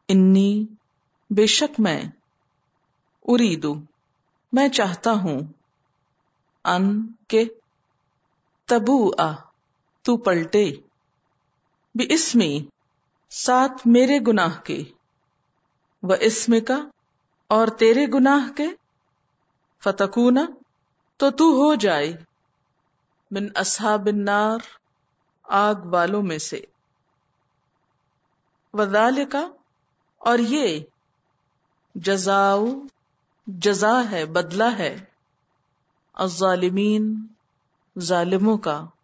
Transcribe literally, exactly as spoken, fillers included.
इन्नी बेशक मैं, उरीदु मैं चाहता हूँ, अन के, तबूआ तू पलटे, बिस्मी साथ मेरे गुनाह के, व इस्म का और तेरे गुनाह के, फतकूना तो तू हो जाए, मिन अस्हाबिन नार आग वालों में से, वज़ालिका और ये, जज़ाउ जज़ा है, बदला है, अज़्ज़ालिमीन जालिमों का।